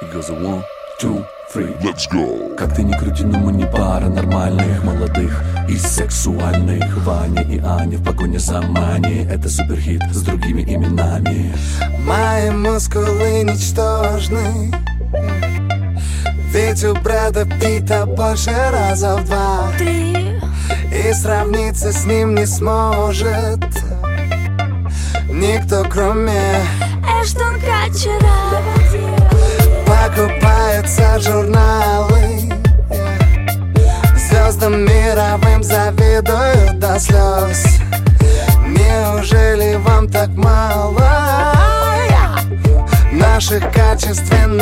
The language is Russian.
Goes a 1, 2, 3. Let's go. Как ты ни крути, но мы не пара нормальных, молодых и сексуальных. Ваня и Аня в погоне за мани. Это суперхит с другими именами. Мои мускулы ничтожны, ведь у Брэда Питта больше раза в 2-3, и сравниться с ним не сможет никто, кроме Эштон Катчера. Покупаются журналы, звездам мировым завидуют до слез. Неужели вам так мало наших качественных